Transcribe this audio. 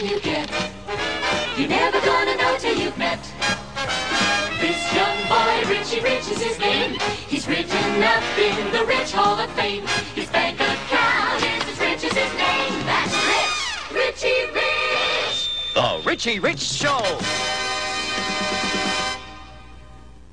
you get. You're never gonna know till you've met. This young boy, Richie Rich is his name. He's written up in the Rich Hall of Fame. His bank account is as rich as his name. That's Rich, Richie Rich. The Richie Rich Show.